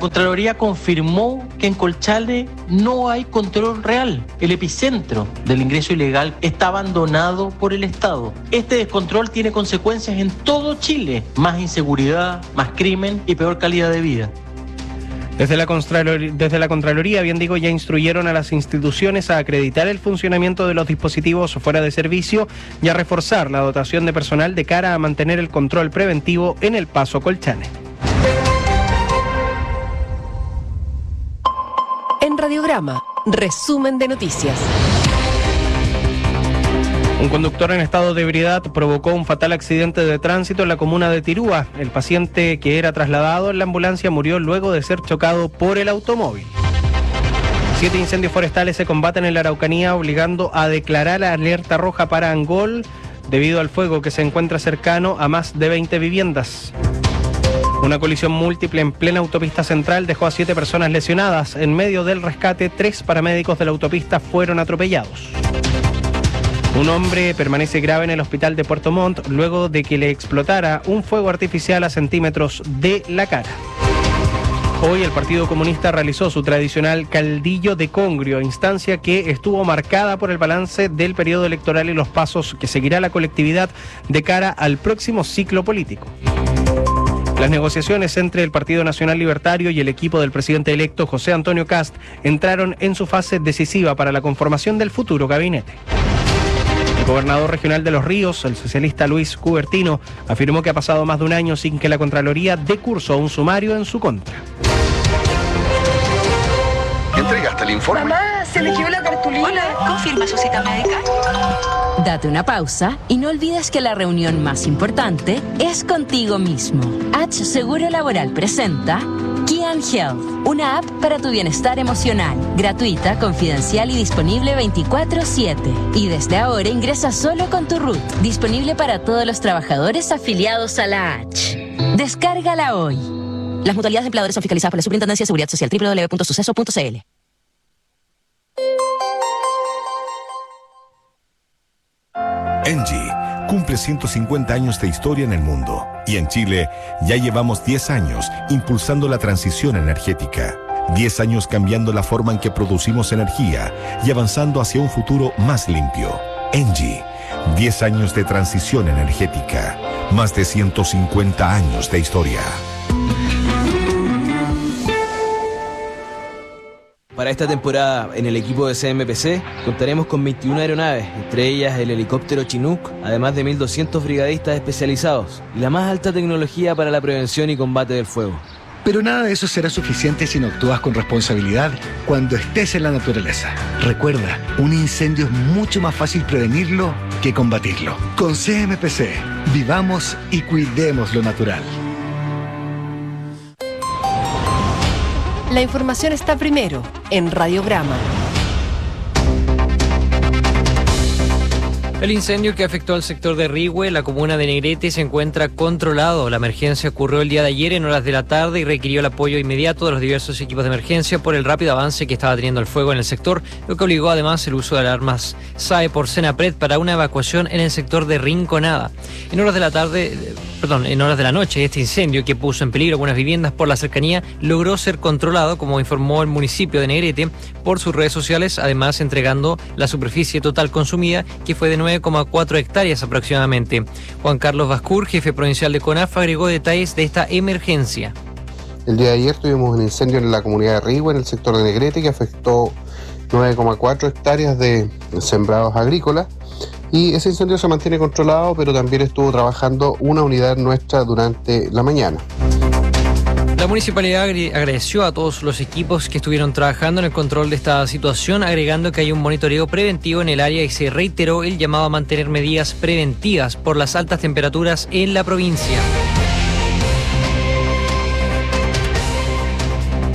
Contraloría confirmó que en Colchane no hay control real. El epicentro del ingreso ilegal está abandonado por el Estado. Este descontrol tiene consecuencias en todo Chile: más inseguridad, más crimen y peor calidad de vida. Desde la Contraloría, ya instruyeron a las instituciones a acreditar el funcionamiento de los dispositivos fuera de servicio y a reforzar la dotación de personal de cara a mantener el control preventivo en el paso Colchane. En Radiograma, resumen de noticias. Un conductor en estado de ebriedad provocó un fatal accidente de tránsito en la comuna de Tirúa. El paciente que era trasladado en la ambulancia murió luego de ser chocado por el automóvil. 7 incendios forestales se combaten en la Araucanía, obligando a declarar alerta roja para Angol debido al fuego que se encuentra cercano a más de 20 viviendas. Una colisión múltiple en plena autopista central dejó a 7 personas lesionadas. En medio del rescate, 3 paramédicos de la autopista fueron atropellados. Un hombre permanece grave en el hospital de Puerto Montt luego de que le explotara un fuego artificial a centímetros de la cara. Hoy el Partido Comunista realizó su tradicional caldillo de Congrio, instancia que estuvo marcada por el balance del periodo electoral y los pasos que seguirá la colectividad de cara al próximo ciclo político. Las negociaciones entre el Partido Nacional Libertario y el equipo del presidente electo José Antonio Kast entraron en su fase decisiva para la conformación del futuro gabinete. El gobernador regional de Los Ríos, el socialista Luis Cubertino, afirmó que ha pasado más de un año sin que la Contraloría dé curso a un sumario en su contra. ¿Entregaste el informe? Mamá, se eligió la cartulina. Hola, ¿confirma su cita médica? Date una pausa y no olvides que la reunión más importante es contigo mismo. H Seguro Laboral presenta Kian Health, una app para tu bienestar emocional, gratuita, confidencial y disponible 24/7. Y desde ahora ingresa solo con tu RUT, disponible para todos los trabajadores afiliados a la H. Descárgala hoy. Las mutualidades de empleadores son fiscalizadas por la Superintendencia de Seguridad Social, www.suceso.cl. Engie cumple 150 años de historia en el mundo y en Chile ya llevamos 10 años impulsando la transición energética. 10 años cambiando la forma en que producimos energía y avanzando hacia un futuro más limpio. Engie, 10 años de transición energética, más de 150 años de historia. Para esta temporada, en el equipo de CMPC, contaremos con 21 aeronaves, entre ellas el helicóptero Chinook, además de 1.200 brigadistas especializados y la más alta tecnología para la prevención y combate del fuego. Pero nada de eso será suficiente si no actúas con responsabilidad cuando estés en la naturaleza. Recuerda, un incendio es mucho más fácil prevenirlo que combatirlo. Con CMPC, vivamos y cuidemos lo natural. La información está primero en Radiograma. El incendio que afectó al sector de Rihue, la comuna de Negrete, se encuentra controlado. La emergencia ocurrió el día de ayer en horas de la tarde y requirió el apoyo inmediato de los diversos equipos de emergencia por el rápido avance que estaba teniendo el fuego en el sector, lo que obligó además el uso de alarmas SAE por Senapred para una evacuación en el sector de Rinconada. En horas de la noche, este incendio, que puso en peligro algunas viviendas por la cercanía, logró ser controlado, como informó el municipio de Negrete por sus redes sociales, además entregando la superficie total consumida, que fue de 9,4 hectáreas aproximadamente. Juan Carlos Bascur, jefe provincial de CONAF, agregó detalles de esta emergencia. El día de ayer tuvimos un incendio en la comunidad de Rihue, en el sector de Negrete, que afectó 9,4 hectáreas de sembrados agrícolas. Y ese incendio se mantiene controlado, pero también estuvo trabajando una unidad nuestra durante la mañana. La municipalidad agradeció a todos los equipos que estuvieron trabajando en el control de esta situación, agregando que hay un monitoreo preventivo en el área y se reiteró el llamado a mantener medidas preventivas por las altas temperaturas en la provincia.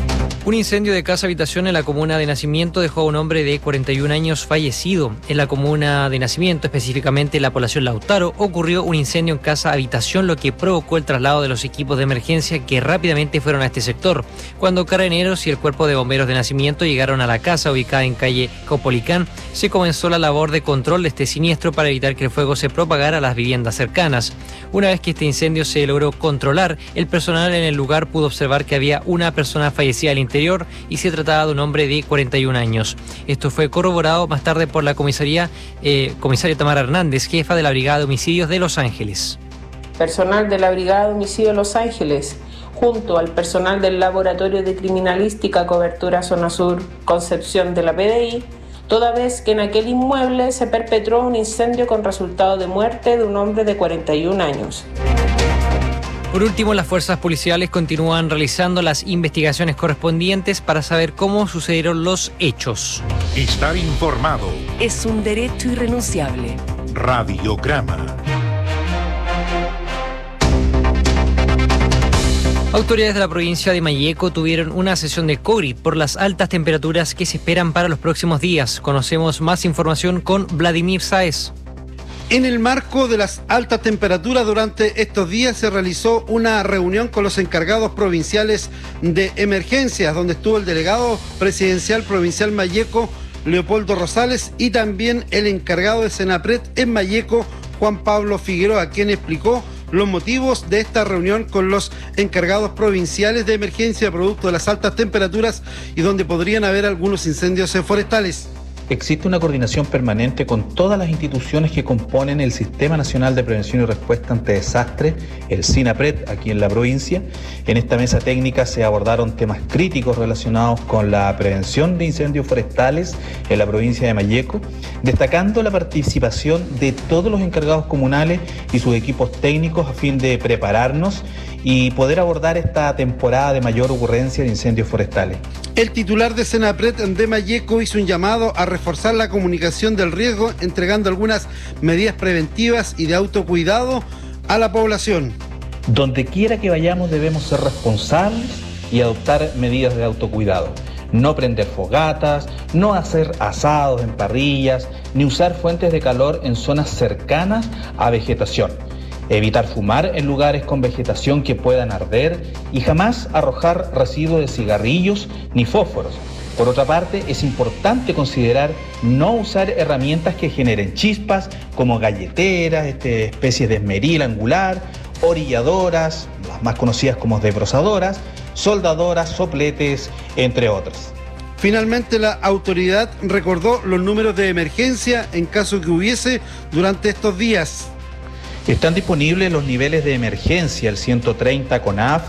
Un incendio de casa-habitación en la comuna de Nacimiento dejó a un hombre de 41 años fallecido. En la comuna de Nacimiento, específicamente en la población Lautaro, ocurrió un incendio en casa-habitación, lo que provocó el traslado de los equipos de emergencia que rápidamente fueron a este sector. Cuando carabineros y el cuerpo de bomberos de Nacimiento llegaron a la casa ubicada en calle Caupolicán, se comenzó la labor de control de este siniestro para evitar que el fuego se propagara a las viviendas cercanas. Una vez que este incendio se logró controlar, el personal en el lugar pudo observar que había una persona fallecida al interior y se trataba de un hombre de 41 años. Esto fue corroborado más tarde por la comisaria Tamara Hernández, jefa de la Brigada de Homicidios de Los Ángeles. Personal de la Brigada de Homicidios de Los Ángeles, junto al personal del Laboratorio de Criminalística Cobertura Zona Sur Concepción de la PDI, toda vez que en aquel inmueble se perpetró un incendio con resultado de muerte de un hombre de 41 años. Por último, las fuerzas policiales continúan realizando las investigaciones correspondientes para saber cómo sucedieron los hechos. Estar informado es un derecho irrenunciable. Radiograma. Autoridades de la provincia de Malleco tuvieron una sesión de COVID por las altas temperaturas que se esperan para los próximos días. Conocemos más información con Vladimir Sáez. En el marco de las altas temperaturas durante estos días se realizó una reunión con los encargados provinciales de emergencias, donde estuvo el delegado presidencial provincial Malleco, Leopoldo Rosales, y también el encargado de Senapred en Malleco, Juan Pablo Figueroa, quien explicó los motivos de esta reunión con los encargados provinciales de emergencia producto de las altas temperaturas y donde podrían haber algunos incendios forestales. Existe una coordinación permanente con todas las instituciones que componen el Sistema Nacional de Prevención y Respuesta ante Desastres, el SINAPRED, aquí en la provincia. En esta mesa técnica se abordaron temas críticos relacionados con la prevención de incendios forestales en la provincia de Malleco, destacando la participación de todos los encargados comunales y sus equipos técnicos a fin de prepararnos y poder abordar esta temporada de mayor ocurrencia de incendios forestales. El titular de Senapred de Malleco hizo un llamado a reforzar la comunicación del riesgo, entregando algunas medidas preventivas y de autocuidado a la población. Donde quiera que vayamos debemos ser responsables y adoptar medidas de autocuidado. No prender fogatas, no hacer asados en parrillas, ni usar fuentes de calor en zonas cercanas a vegetación. Evitar fumar en lugares con vegetación que puedan arder y jamás arrojar residuos de cigarrillos ni fósforos. Por otra parte, es importante considerar no usar herramientas que generen chispas como galleteras, especies de esmeril angular, orilladoras, las más conocidas como desbrozadoras, soldadoras, sopletes, entre otras. Finalmente, la autoridad recordó los números de emergencia en caso que hubiese durante estos días. Están disponibles los niveles de emergencia, el 130 CONAF,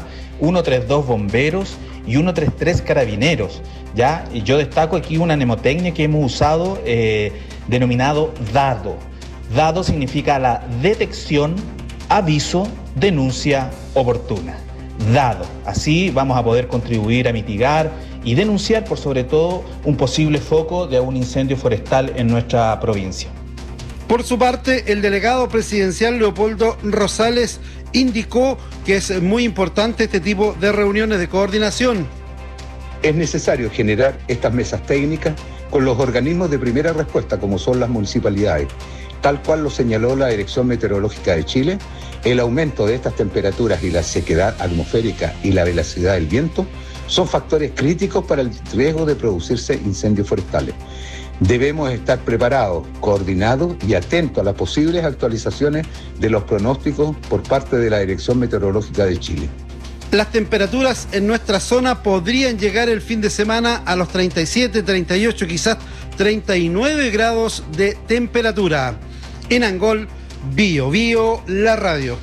132 bomberos y 133 carabineros. Ya, yo destaco aquí una mnemotecnia que hemos usado denominado DADO. DADO significa la detección, aviso, denuncia oportuna. DADO. Así vamos a poder contribuir a mitigar y denunciar por sobre todo un posible foco de un incendio forestal en nuestra provincia. Por su parte, el delegado presidencial Leopoldo Rosales indicó que es muy importante este tipo de reuniones de coordinación. Es necesario generar estas mesas técnicas con los organismos de primera respuesta, como son las municipalidades. Tal cual lo señaló la Dirección Meteorológica de Chile, el aumento de estas temperaturas y la sequedad atmosférica y la velocidad del viento son factores críticos para el riesgo de producirse incendios forestales. Debemos estar preparados, coordinados y atentos a las posibles actualizaciones de los pronósticos por parte de la Dirección Meteorológica de Chile. Las temperaturas en nuestra zona podrían llegar el fin de semana a los 37, 38, quizás 39 grados de temperatura. En Angol, Bio Bio, la radio.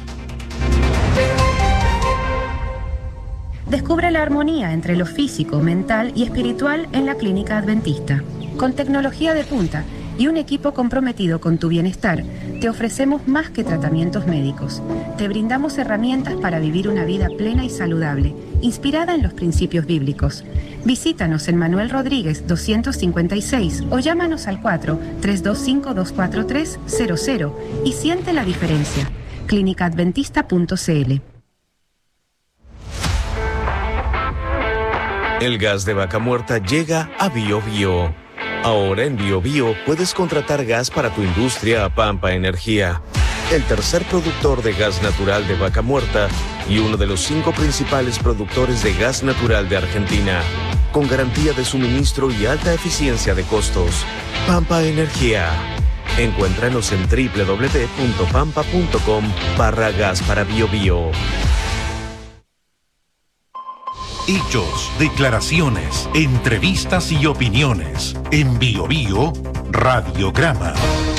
Descubre la armonía entre lo físico, mental y espiritual en la Clínica Adventista. Con tecnología de punta y un equipo comprometido con tu bienestar, te ofrecemos más que tratamientos médicos. Te brindamos herramientas para vivir una vida plena y saludable, inspirada en los principios bíblicos. Visítanos en Manuel Rodríguez 256 o llámanos al 4-325-243-00 y siente la diferencia. clínicaadventista.cl. El gas de vaca muerta llega a BioBio. Ahora en BioBio puedes contratar gas para tu industria a Pampa Energía, el tercer productor de gas natural de vaca muerta y uno de los 5 principales productores de gas natural de Argentina, con garantía de suministro y alta eficiencia de costos. Pampa Energía. Encuéntranos en www.pampa.com/gas para BioBio. Hechos, declaraciones, entrevistas y opiniones. En BioBio, Radiograma.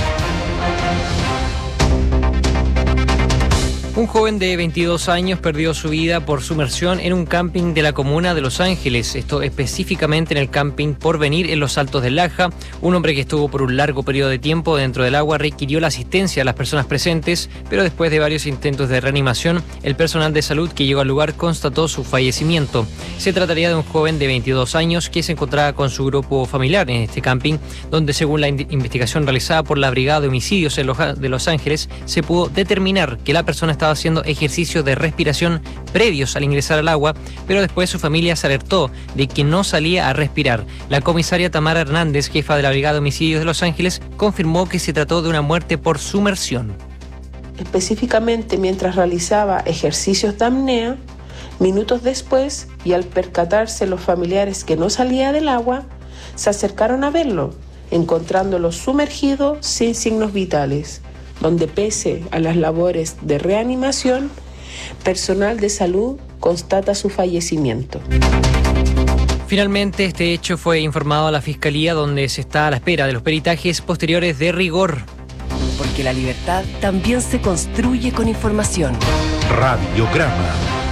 Un joven de 22 años perdió su vida por sumersión en un camping de la comuna de Los Ángeles, esto específicamente en el camping Porvenir en los Altos del Laja. Un hombre que estuvo por un largo periodo de tiempo dentro del agua requirió la asistencia de las personas presentes, pero después de varios intentos de reanimación, el personal de salud que llegó al lugar constató su fallecimiento. Se trataría de un joven de 22 años que se encontraba con su grupo familiar en este camping, donde según la investigación realizada por la Brigada de Homicidios de Los Ángeles, se pudo determinar que la persona estaba haciendo ejercicios de respiración previos al ingresar al agua, pero después su familia se alertó de que no salía a respirar. La comisaria Tamara Hernández, jefa de la Brigada de Homicidios de Los Ángeles, confirmó que se trató de una muerte por sumersión. Específicamente mientras realizaba ejercicios de apnea, minutos después, y al percatarse los familiares que no salía del agua, se acercaron a verlo, encontrándolo sumergido sin signos vitales, donde pese a las labores de reanimación, personal de salud constata su fallecimiento. Finalmente, este hecho fue informado a la Fiscalía, donde se está a la espera de los peritajes posteriores de rigor. Porque la libertad también se construye con información. Radiograma.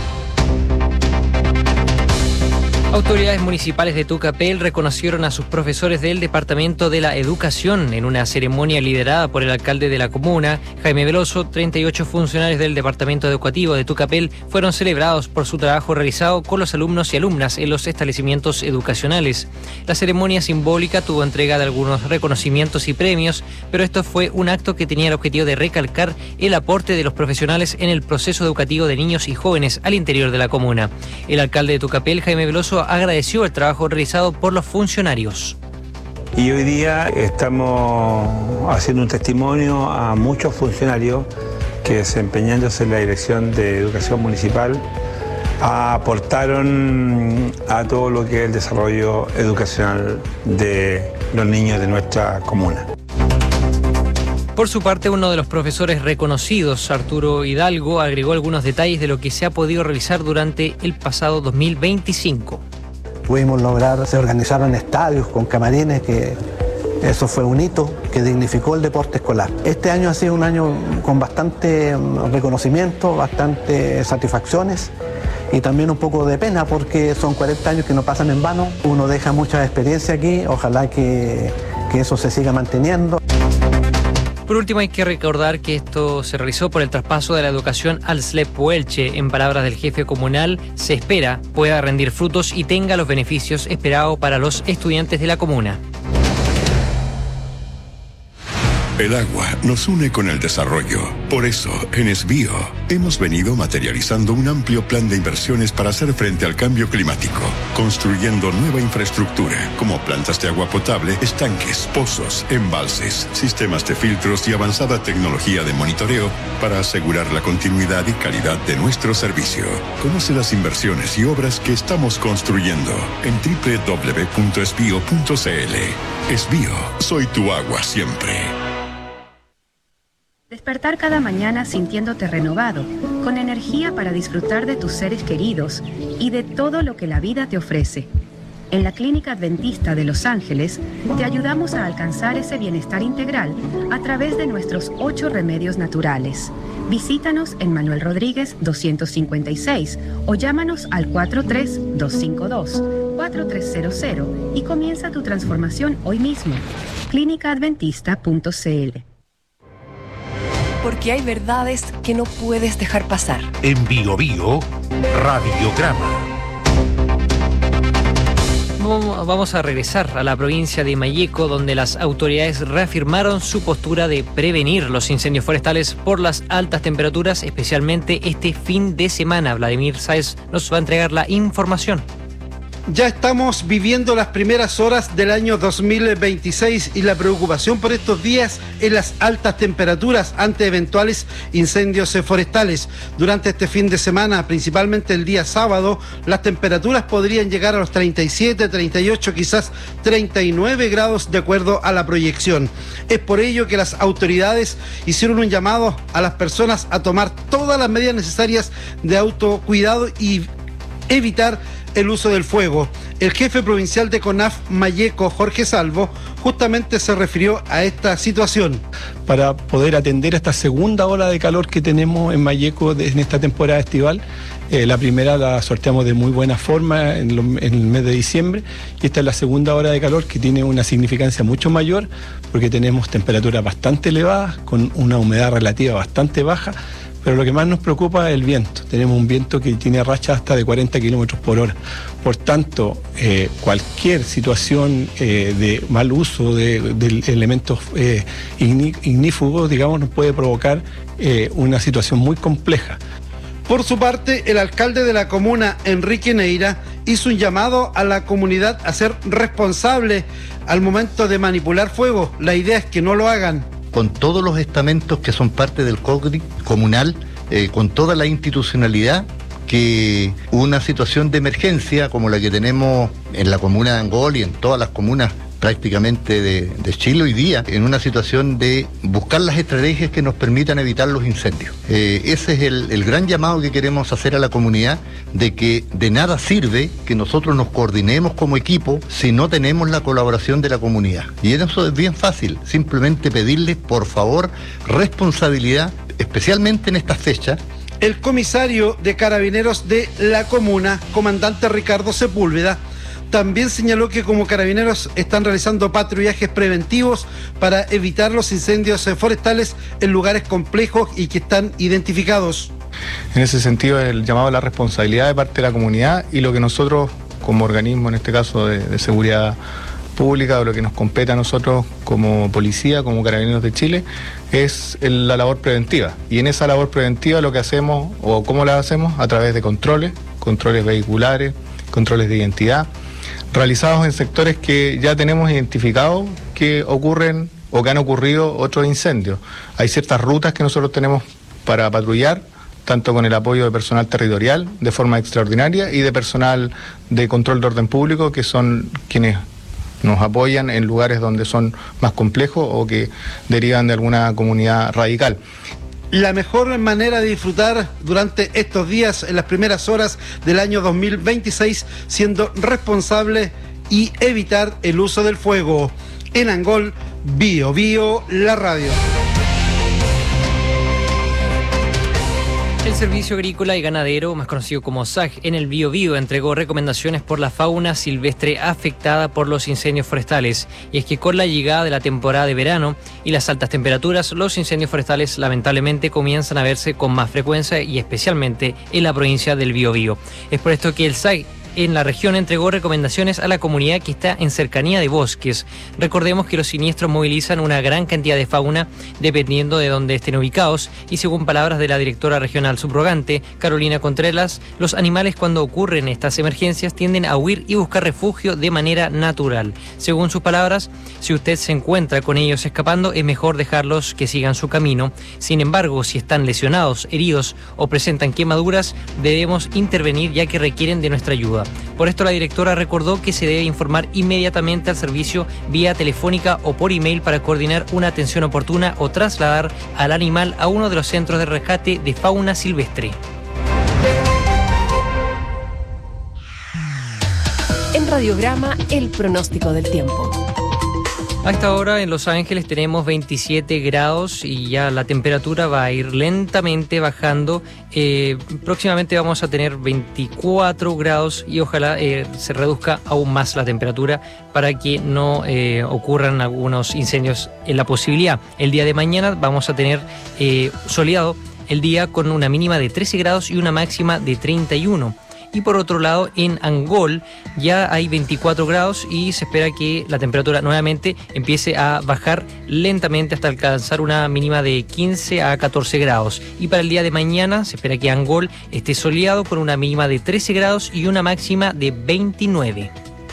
Autoridades municipales de Tucapel reconocieron a sus profesores del Departamento de la Educación en una ceremonia liderada por el alcalde de la comuna, Jaime Veloso. 38 funcionarios del Departamento Educativo de Tucapel fueron celebrados por su trabajo realizado con los alumnos y alumnas en los establecimientos educacionales. La ceremonia simbólica tuvo entrega de algunos reconocimientos y premios, pero esto fue un acto que tenía el objetivo de recalcar el aporte de los profesionales en el proceso educativo de niños y jóvenes al interior de la comuna. El alcalde de Tucapel, Jaime Veloso, agradeció el trabajo realizado por los funcionarios. Y hoy día estamos haciendo un testimonio a muchos funcionarios que, desempeñándose en la Dirección de Educación Municipal, aportaron a todo lo que es el desarrollo educacional de los niños de nuestra comuna. Por su parte, uno de los profesores reconocidos, Arturo Hidalgo, agregó algunos detalles de lo que se ha podido realizar durante el pasado 2025. Pudimos lograr, se organizaron estadios con camarines, que eso fue un hito que dignificó el deporte escolar. Este año ha sido un año con bastante reconocimiento, bastante satisfacciones y también un poco de pena porque son 40 años que no pasan en vano. Uno deja mucha experiencia aquí, ojalá que eso se siga manteniendo. Por último, hay que recordar que esto se realizó por el traspaso de la educación al SLEP Huelche. En palabras del jefe comunal, se espera pueda rendir frutos y tenga los beneficios esperados para los estudiantes de la comuna. El agua nos une con el desarrollo. Por eso, en Esbio, hemos venido materializando un amplio plan de inversiones para hacer frente al cambio climático, construyendo nueva infraestructura, como plantas de agua potable, estanques, pozos, embalses, sistemas de filtros y avanzada tecnología de monitoreo para asegurar la continuidad y calidad de nuestro servicio. Conoce las inversiones y obras que estamos construyendo en www.esbio.cl. Esbio, soy tu agua siempre. Despertar cada mañana sintiéndote renovado, con energía para disfrutar de tus seres queridos y de todo lo que la vida te ofrece. En la Clínica Adventista de Los Ángeles te ayudamos a alcanzar ese bienestar integral a través de nuestros 8 remedios naturales. Visítanos en Manuel Rodríguez 256 o llámanos al 43252-4300 y comienza tu transformación hoy mismo. clínicaadventista.cl. Porque hay verdades que no puedes dejar pasar. En BioBio, Radiograma. Vamos a regresar a la provincia de Malleco, donde las autoridades reafirmaron su postura de prevenir los incendios forestales por las altas temperaturas, especialmente este fin de semana. Vladimir Sáez nos va a entregar la información. Ya estamos viviendo las primeras horas del año 2026 y la preocupación por estos días es las altas temperaturas ante eventuales incendios forestales. Durante este fin de semana, principalmente el día sábado, las temperaturas podrían llegar a los 37, 38, quizás 39 grados de acuerdo a la proyección. Es por ello que las autoridades hicieron un llamado a las personas a tomar todas las medidas necesarias de autocuidado y evitar el uso del fuego. El jefe provincial de CONAF Malleco, Jorge Salvo, justamente se refirió a esta situación. Para poder atender a esta segunda ola de calor que tenemos en Malleco en esta temporada estival, la primera la sorteamos de muy buena forma en el mes de diciembre y esta es la segunda ola de calor que tiene una significancia mucho mayor porque tenemos temperaturas bastante elevadas con una humedad relativa bastante baja. Pero lo que más nos preocupa es el viento. Tenemos un viento que tiene rachas hasta de 40 kilómetros por hora. Por tanto, cualquier situación de mal uso de elementos ignífugos, digamos, nos puede provocar una situación muy compleja. Por su parte, el alcalde de la comuna, Enrique Neira, hizo un llamado a la comunidad a ser responsable al momento de manipular fuego. La idea es que no lo hagan. Con todos los estamentos que son parte del COCRI comunal, con toda la institucionalidad, que una situación de emergencia como la que tenemos en la comuna de Angol y en todas las comunas prácticamente de Chile hoy día, en una situación de buscar las estrategias que nos permitan evitar los incendios. Ese es el gran llamado que queremos hacer a la comunidad, de que de nada sirve que nosotros nos coordinemos como equipo si no tenemos la colaboración de la comunidad. Y eso es bien fácil, simplemente pedirles, por favor, responsabilidad, especialmente en estas fechas. El comisario de Carabineros de la comuna, comandante Ricardo Sepúlveda, también señaló que como Carabineros están realizando patrullajes preventivos para evitar los incendios forestales en lugares complejos y que están identificados. En ese sentido, el llamado a la responsabilidad de parte de la comunidad y lo que nosotros como organismo, en este caso de seguridad pública, o lo que nos compete a nosotros como policía, como Carabineros de Chile, es la labor preventiva. Y en esa labor preventiva lo que hacemos, o cómo la hacemos, a través de controles vehiculares, controles de identidad, realizados en sectores que ya tenemos identificados que ocurren o que han ocurrido otros incendios. Hay ciertas rutas que nosotros tenemos para patrullar, tanto con el apoyo de personal territorial de forma extraordinaria y de personal de control de orden público, que son quienes nos apoyan en lugares donde son más complejos o que derivan de alguna comunidad radical. La mejor manera de disfrutar durante estos días, en las primeras horas del año 2026, siendo responsable y evitar el uso del fuego. En Angol, Bio Bio, la radio. El Servicio Agrícola y Ganadero, más conocido como SAG, en el Biobío entregó recomendaciones por la fauna silvestre afectada por los incendios forestales. Y es que con la llegada de la temporada de verano y las altas temperaturas, los incendios forestales lamentablemente comienzan a verse con más frecuencia y especialmente en la provincia del Biobío. Es por esto que el SAG en la región entregó recomendaciones a la comunidad que está en cercanía de bosques. Recordemos que los siniestros movilizan una gran cantidad de fauna dependiendo de dónde estén ubicados y según palabras de la directora regional subrogante, Carolina Contreras, los animales cuando ocurren estas emergencias tienden a huir y buscar refugio de manera natural. Según sus palabras, si usted se encuentra con ellos escapando, es mejor dejarlos que sigan su camino. Sin embargo, si están lesionados, heridos o presentan quemaduras, debemos intervenir ya que requieren de nuestra ayuda. Por esto la directora recordó que se debe informar inmediatamente al servicio vía telefónica o por email para coordinar una atención oportuna o trasladar al animal a uno de los centros de rescate de fauna silvestre. En Radiograma, el pronóstico del tiempo. A esta hora en Los Ángeles tenemos 27 grados y ya la temperatura va a ir lentamente bajando. Próximamente vamos a tener 24 grados y ojalá se reduzca aún más la temperatura para que no ocurran algunos incendios en la posibilidad. El día de mañana vamos a tener soleado el día con una mínima de 13 grados y una máxima de 31. Y por otro lado, en Angol ya hay 24 grados y se espera que la temperatura nuevamente empiece a bajar lentamente hasta alcanzar una mínima de 15 a 14 grados. Y para el día de mañana se espera que Angol esté soleado con una mínima de 13 grados y una máxima de 29.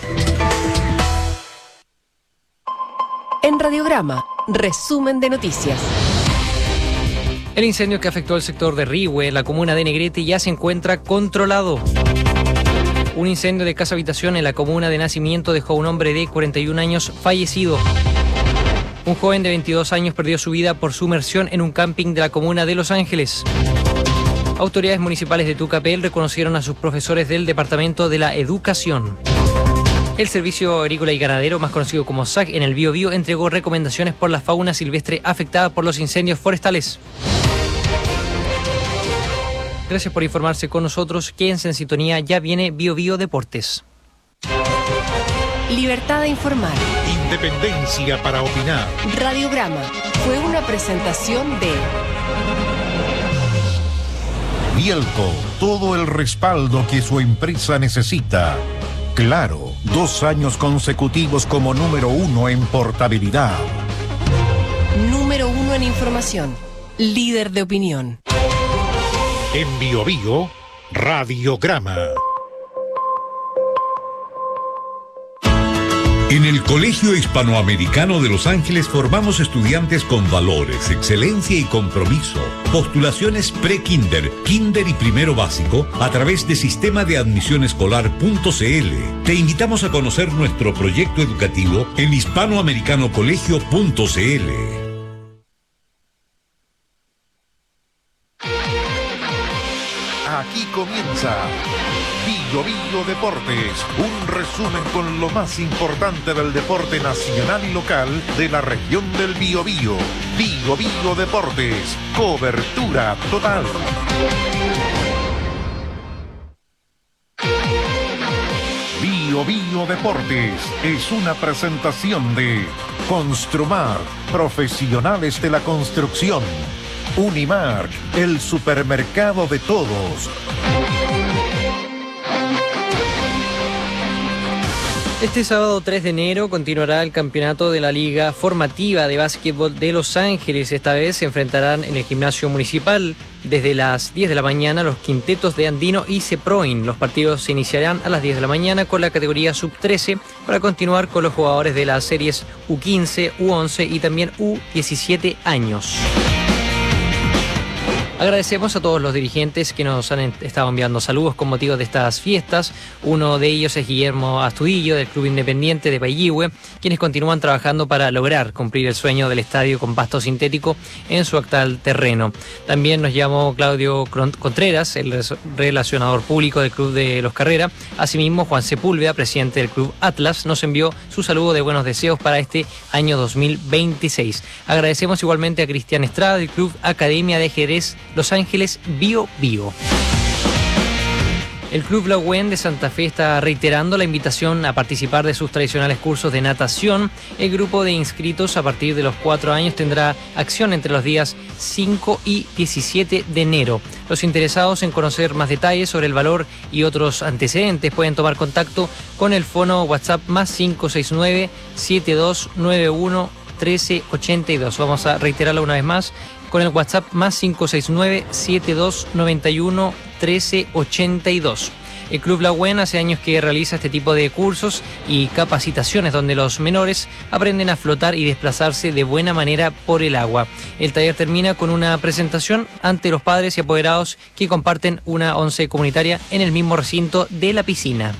En Radiograma, resumen de noticias. El incendio que afectó el sector de Rihue, en la comuna de Negrete, ya se encuentra controlado. Un incendio de casa habitación en la comuna de Nacimiento dejó a un hombre de 41 años fallecido. Un joven de 22 años perdió su vida por sumersión en un camping de la comuna de Los Ángeles. Autoridades municipales de Tucapel reconocieron a sus profesores del Departamento de la Educación. El Servicio Agrícola y Ganadero, más conocido como SAC, en el Biobío, entregó recomendaciones por la fauna silvestre afectada por los incendios forestales. Gracias por informarse con nosotros. Quédense en sintonía, ya viene Biobío Deportes. Libertad de informar. Independencia para opinar. Radiograma fue una presentación de Bielco, todo el respaldo que su empresa necesita. Claro, 2 años consecutivos como número 1 en portabilidad. Número 1 en información. Líder de opinión. En Biobío, Radiograma. En el Colegio Hispanoamericano de Los Ángeles formamos estudiantes con valores, excelencia y compromiso. Postulaciones pre-kinder, kinder y primero básico a través de sistema de admisión escolar.cl. Te invitamos a conocer nuestro proyecto educativo en hispanoamericanocolegio.cl. Aquí comienza Biobío Deportes, un resumen con lo más importante del deporte nacional y local de la región del Biobío. Biobío Deportes, cobertura total. Biobío Deportes es una presentación de Construmar, profesionales de la construcción. Unimark, el supermercado de todos. Este sábado 3 de enero continuará el campeonato de la Liga Formativa de Básquetbol de Los Ángeles. Esta vez se enfrentarán en el gimnasio municipal desde las 10 de la mañana los quintetos de Andino y Ceproin. Los partidos se iniciarán a las 10 de la mañana con la categoría sub-13 para continuar con los jugadores de las series U15, U11 y también U17 años. Agradecemos a todos los dirigentes que nos han estado enviando saludos con motivo de estas fiestas. Uno de ellos es Guillermo Astudillo, del Club Independiente de Paillihue, quienes continúan trabajando para lograr cumplir el sueño del estadio con pasto sintético en su actual terreno. También nos llamó Claudio Contreras, el relacionador público del Club de Los Carrera. Asimismo, Juan Sepúlveda, presidente del Club Atlas, nos envió su saludo de buenos deseos para este año 2026. Agradecemos igualmente a Cristian Estrada, del Club Academia de Jerez Los Ángeles Biobío. El Club La UEN de Santa Fe está reiterando la invitación a participar de sus tradicionales cursos de natación. El grupo de inscritos a partir de los 4 años tendrá acción entre los días 5 y 17 de enero. Los interesados en conocer más detalles sobre el valor y otros antecedentes pueden tomar contacto con el fono WhatsApp más 569 7291 1382. Vamos a reiterarlo una vez más, con el WhatsApp más 569-7291-1382. El Club La UEN hace años que realiza este tipo de cursos y capacitaciones donde los menores aprenden a flotar y desplazarse de buena manera por el agua. El taller termina con una presentación ante los padres y apoderados que comparten una once comunitaria en el mismo recinto de la piscina.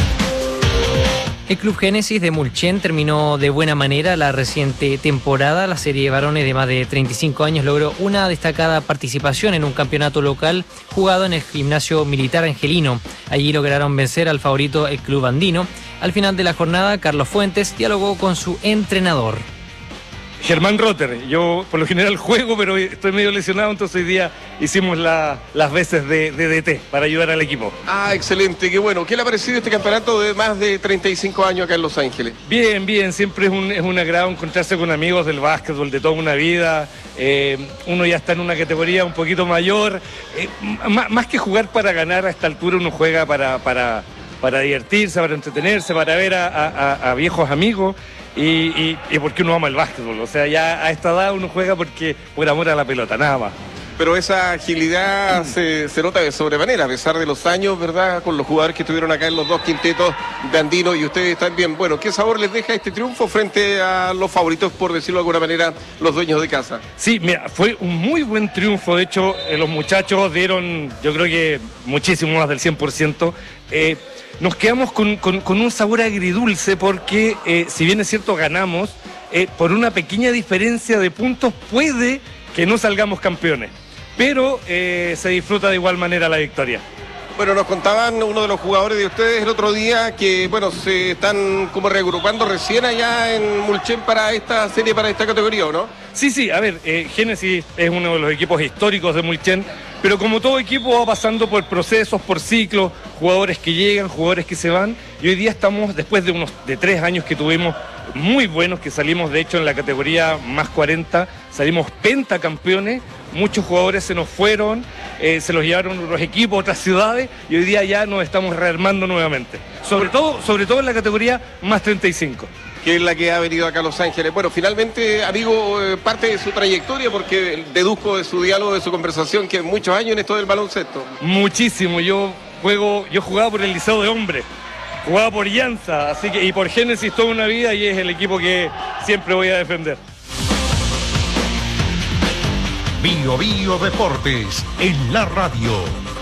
El Club Génesis de Mulchen terminó de buena manera la reciente temporada. La serie de varones de más de 35 años logró una destacada participación en un campeonato local jugado en el gimnasio militar angelino. Allí lograron vencer al favorito, el Club Andino. Al final de la jornada, Carlos Fuentes dialogó con su entrenador. Germán Rotter. Yo por lo general juego, pero estoy medio lesionado, entonces hoy día hicimos las veces de DT para ayudar al equipo. Ah, excelente, qué bueno. ¿Qué le ha parecido este campeonato de más de 35 años acá en Los Ángeles? Bien, bien, siempre es un agrado encontrarse con amigos del básquetbol de toda una vida. Uno ya está en una categoría un poquito mayor. Más que jugar para ganar a esta altura, uno juega para divertirse, para entretenerse, para ver a viejos amigos. Y porque uno ama el básquetbol, o sea, ya a esta edad uno juega por amor a la pelota, nada más. Pero esa agilidad se nota de sobremanera, a pesar de los años, ¿verdad? Con los jugadores que estuvieron acá en los dos quintetos de Andino y ustedes también. Bueno, ¿qué sabor les deja este triunfo frente a los favoritos, por decirlo de alguna manera, los dueños de casa? Sí, mira, fue un muy buen triunfo. De hecho, los muchachos dieron, yo creo que muchísimo más del 100%. Nos quedamos con un sabor agridulce porque, si bien es cierto, ganamos, por una pequeña diferencia de puntos puede que no salgamos campeones. Pero se disfruta de igual manera la victoria. Bueno, nos contaban uno de los jugadores de ustedes el otro día que, bueno, se están como reagrupando recién allá en Mulchen para esta serie, para esta categoría, ¿o no? Sí, a ver, Génesis es uno de los equipos históricos de Mulchen, pero como todo equipo va pasando por procesos, por ciclos, jugadores que llegan, jugadores que se van, y hoy día estamos, después de 3 años que tuvimos muy buenos, que salimos de hecho en la categoría más 40, salimos pentacampeones, muchos jugadores se nos fueron, se los llevaron otros equipos, otras ciudades, y hoy día ya nos estamos rearmando nuevamente, sobre todo en la categoría más 35. Que es la que ha venido acá a Los Ángeles. Bueno, finalmente, amigo, parte de su trayectoria, porque deduzco de su diálogo, de su conversación, que muchos años en esto del baloncesto. Muchísimo, yo jugaba por el Liceo de Hombres, jugaba por Llanza, y por Génesis toda una vida, y es el equipo que siempre voy a defender. Bio Bio Deportes en la radio.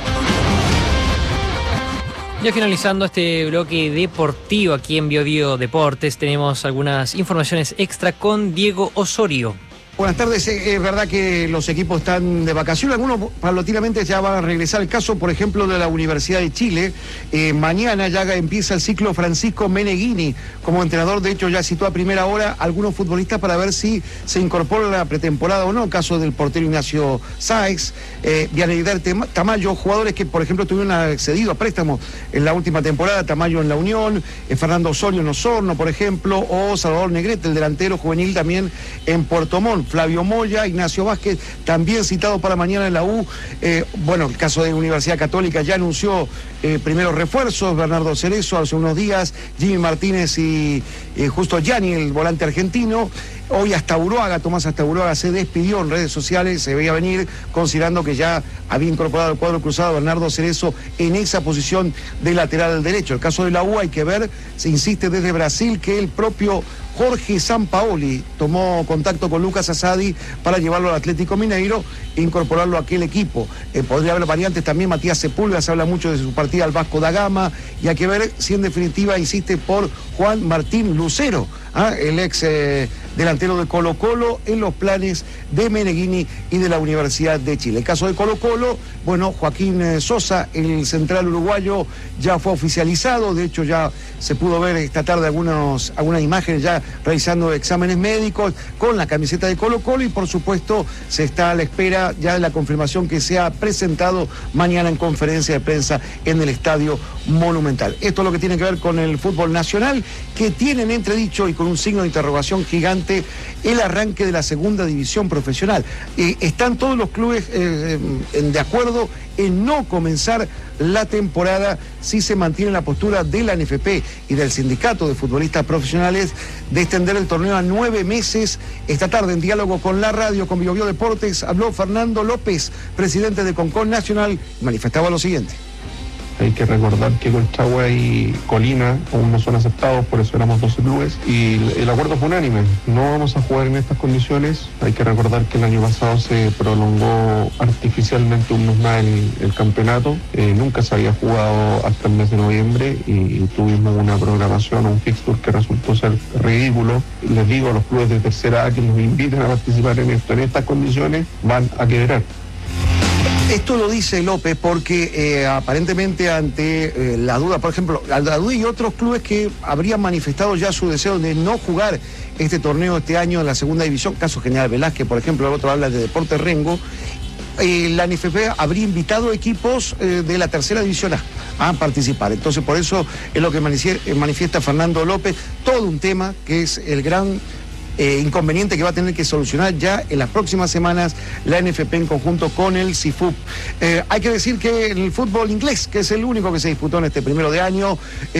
Ya finalizando este bloque deportivo aquí en Bio Bio Deportes, tenemos algunas informaciones extra con Diego Osorio. Buenas tardes, es verdad que los equipos están de vacaciones, algunos paulatinamente ya van a regresar. El caso, por ejemplo, de la Universidad de Chile, mañana ya empieza el ciclo Francisco Meneghini como entrenador. De hecho ya citó a primera hora a algunos futbolistas para ver si se incorpora a la pretemporada o no. El caso del portero Ignacio Sáez, Vianeyder Tamayo, jugadores que por ejemplo tuvieron accedido a préstamos en la última temporada, Tamayo en la Unión, Fernando Osorio en Osorno, por ejemplo, o Salvador Negrete, el delantero juvenil también en Puerto Montt. Flavio Moya, Ignacio Vázquez, también citado para mañana en la U. Bueno, el caso de Universidad Católica ya anunció primeros refuerzos, Bernardo Cerezo hace unos días, Jimmy Martínez y Justo Gianni, el volante argentino. Hoy Tomás Astaburuaga se despidió en redes sociales, se veía venir, considerando que ya había incorporado el cuadro cruzado Bernardo Cerezo en esa posición de lateral derecho. El caso de la U hay que ver, se insiste desde Brasil que el propio Jorge Sampaoli tomó contacto con Lucas Asadi para llevarlo al Atlético Mineiro e incorporarlo a aquel equipo. Podría haber variantes también. Matías Sepúlveda se habla mucho de su partida al Vasco da Gama, y hay que ver si en definitiva insiste por Juan Martín Lucero, el ex delantero de Colo Colo, en los planes de Meneghini y de la Universidad de Chile. El caso de Colo Colo, bueno, Joaquín Sosa, el central uruguayo, ya fue oficializado. De hecho ya se pudo ver esta tarde algunas imágenes ya realizando exámenes médicos con la camiseta de Colo Colo, y por supuesto se está a la espera ya de la confirmación que se ha presentado mañana en conferencia de prensa en el Estadio Monumental. Esto es lo que tiene que ver con el fútbol nacional, que tiene en entredicho y con un signo de interrogación gigante el arranque de la segunda división profesional. Están todos los clubes de acuerdo en no comenzar la temporada si se mantiene la postura de la NFP y del Sindicato de Futbolistas Profesionales de extender el torneo a 9 meses. Esta tarde, en diálogo con la radio, con Bio Bio Deportes, habló Fernando López, presidente de Concon Nacional, y manifestaba lo siguiente. Hay que recordar que Colchagua y Colina aún no son aceptados, por eso éramos 12 clubes, y el acuerdo fue unánime. No vamos a jugar en estas condiciones. Hay que recordar que el año pasado se prolongó artificialmente un mes más el campeonato. Nunca se había jugado hasta el mes de noviembre y tuvimos una programación, un fixture que resultó ser ridículo. Les digo a los clubes de tercera A que nos inviten a participar en esto. En estas condiciones van a quebrar. Esto lo dice López porque aparentemente ante la duda, por ejemplo, la duda y otros clubes que habrían manifestado ya su deseo de no jugar este torneo este año en la segunda división, caso General Velázquez, por ejemplo, el otro habla de Deportes Rengo, la NFP habría invitado equipos de la tercera división a participar. Entonces, por eso es lo que manifiesta Fernando López, todo un tema que es el gran inconveniente que va a tener que solucionar ya en las próximas semanas la NFP en conjunto con el CIFUP. Hay que decir que en el fútbol inglés, que es el único que se disputó en este primero de año,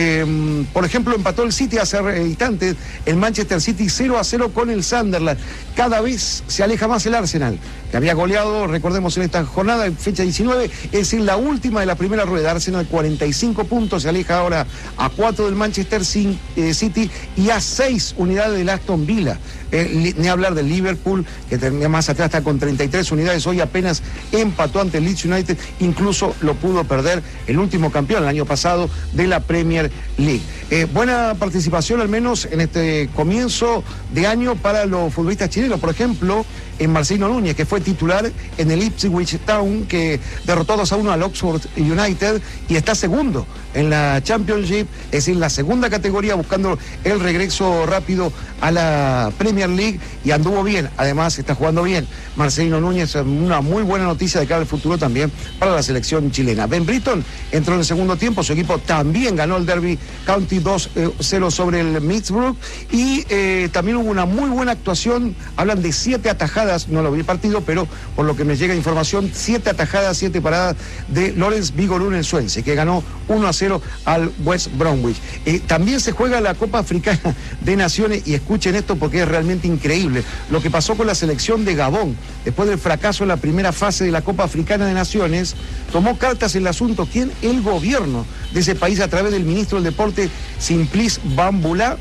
por ejemplo, empató el City hace instantes, el Manchester City 0-0 con el Sunderland. Cada vez se aleja más el Arsenal, que había goleado, recordemos, en esta jornada, en fecha 19, es decir, la última de la primera rueda. Arsenal 45 puntos, se aleja ahora a 4 del Manchester City y a 6 unidades del Aston Villa. Ni hablar del Liverpool, que tenía más atrás, está con 33 unidades, hoy apenas empató ante el Leeds United, incluso lo pudo perder el último campeón el año pasado de la Premier League. Buena participación al menos en este comienzo de año para los futbolistas chilenos, por ejemplo, en Marcelino Núñez, que fue titular en el Ipswich Town, que derrotó 2-1 al Oxford United y está segundo en la Championship, es decir, la segunda categoría, buscando el regreso rápido a la Premier League, y anduvo bien, además está jugando bien Marcelino Núñez, una muy buena noticia de cara al futuro también para la selección chilena. Ben Britton entró en el segundo tiempo, su equipo también ganó el Derby County 2-0 sobre el Middlesbrough, y también hubo una muy buena actuación, hablan de 7 atajadas, no lo vi el partido, pero por lo que me llega información, 7 atajadas, 7 paradas de Lawrence Vigorún en Swansea, que ganó 1-0 al West Bromwich. También se juega la Copa Africana de Naciones, y escuchen esto porque es realmente increíble lo que pasó con la selección de Gabón. Después del fracaso en la primera fase de la Copa Africana de Naciones, tomó cartas en el asunto. ¿Quién? El gobierno de ese país, a través del ministro del Deporte, Simplice Bambula.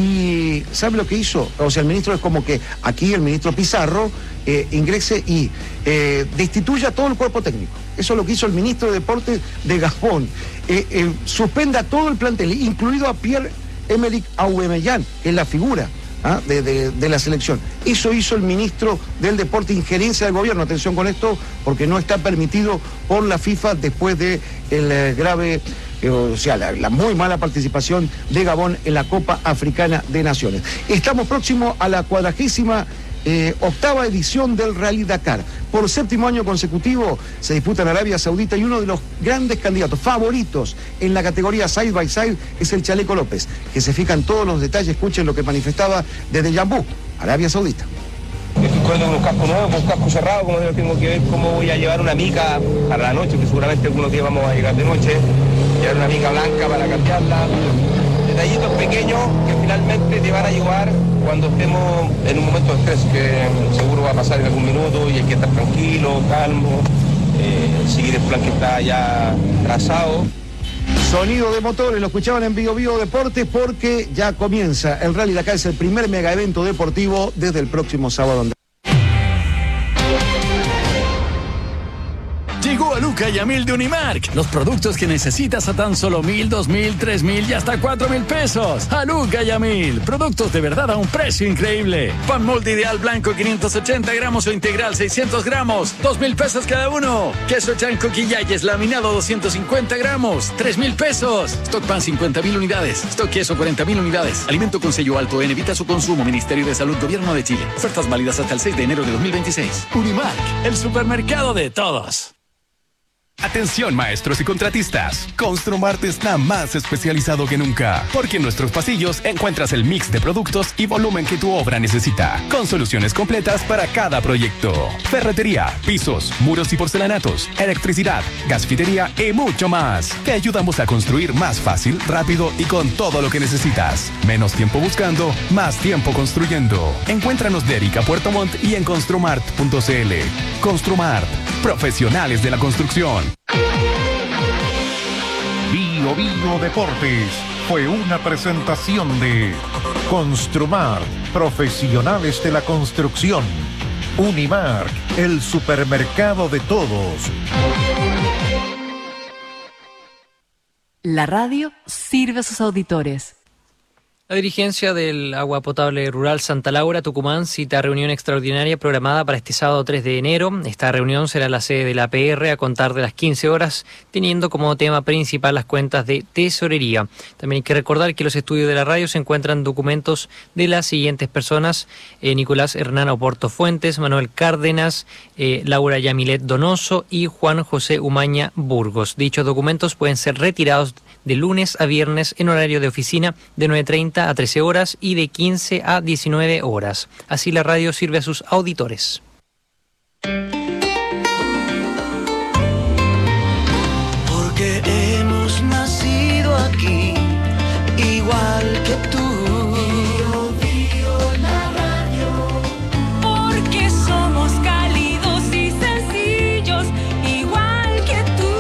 Y ¿sabe lo que hizo? O sea, el ministro es como que aquí el ministro Pizarro ingrese y destituya todo el cuerpo técnico. Eso es lo que hizo el ministro de Deportes de Gabón. Suspenda todo el plantel, incluido a Pierre-Emerick Aubameyang, que es la figura de la selección. Eso hizo el ministro del Deporte, injerencia del gobierno. Atención con esto, porque no está permitido por la FIFA después de el grave, o sea, la muy mala participación de Gabón en la Copa Africana de Naciones. Estamos próximos a la 48ª edición del Rally Dakar. Por 7º año consecutivo se disputa en Arabia Saudita, y uno de los grandes candidatos favoritos en la categoría Side by Side es el Chaleco López, que se fija en todos los detalles. Escuchen lo que manifestaba desde Yambú, Arabia Saudita. Estoy corriendo con un casco nuevo, con un casco cerrado, como tengo que ver cómo voy a llevar una mica para la noche, que seguramente algunos días vamos a llegar de noche, llevar una mica blanca para cambiarla. Detallitos pequeños que finalmente te van a ayudar cuando estemos en un momento de estrés, que seguro va a pasar en algún minuto, y hay que estar tranquilo, calmo, seguir el plan que está ya trazado. Sonido de motores, lo escuchaban en Bio Bio Deportes, porque ya comienza el Rally Dakar, es el primer mega evento deportivo desde el próximo sábado. Llegó a Luca y a 1000 de Unimark. Los productos que necesitas a tan solo 1000, 2000, 3000 y hasta 4000 pesos. A Luca y a 1000. Productos de verdad a un precio increíble. Pan molde ideal blanco 580 gramos o integral 600 gramos. 2000 pesos cada uno. Queso chanco Quillayes laminado 250 gramos. 3000 pesos. Stock pan 50.000 unidades. Stock queso 40.000 unidades. Alimento con sello alto en evita su consumo. Ministerio de Salud, Gobierno de Chile. Ofertas válidas hasta el 6 de enero de 2026. Unimark, el supermercado de todos. Atención maestros y contratistas, Construmart está más especializado que nunca, porque en nuestros pasillos encuentras el mix de productos y volumen que tu obra necesita, con soluciones completas para cada proyecto. Ferretería, pisos, muros y porcelanatos, electricidad, gasfitería y mucho más. Te ayudamos a construir más fácil, rápido y con todo lo que necesitas. Menos tiempo buscando, más tiempo construyendo. Encuéntranos de Erika Puerto Montt y en construmart.cl. Construmart, profesionales de la construcción. Bio Bio Deportes fue una presentación de Construmart, profesionales de la construcción. Unimark, el supermercado de todos. La radio sirve a sus auditores. La dirigencia del Agua Potable Rural Santa Laura, Tucumán, cita reunión extraordinaria programada para este sábado 3 de enero. Esta reunión será en la sede de la APR a contar de las 15 horas, teniendo como tema principal las cuentas de tesorería. También hay que recordar que en los estudios de la radio se encuentran documentos de las siguientes personas: Nicolás Hernán Oporto Fuentes, Manuel Cárdenas, Laura Yamilet Donoso y Juan José Umaña Burgos. Dichos documentos pueden ser retirados de lunes a viernes en horario de oficina de 9:30 a 13 horas y de 15 a 19 horas. Así la radio sirve a sus auditores. Porque hemos nacido aquí, igual que tú. La radio. Porque somos cálidos y sencillos, igual que tú.